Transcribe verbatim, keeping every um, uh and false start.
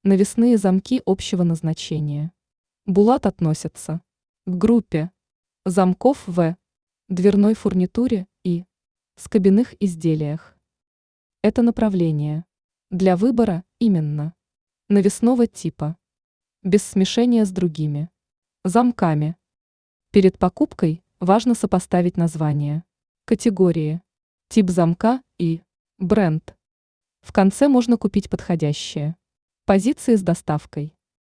Навесные замки общего назначения. Булат относится к группе замков в дверной фурнитуре и скобяных изделиях. Это направление для выбора именно навесного типа, без смешения с другими замками. Перед покупкой важно сопоставить название, категории, тип замка и бренд. В конце можно купить подходящие позиции с доставкой.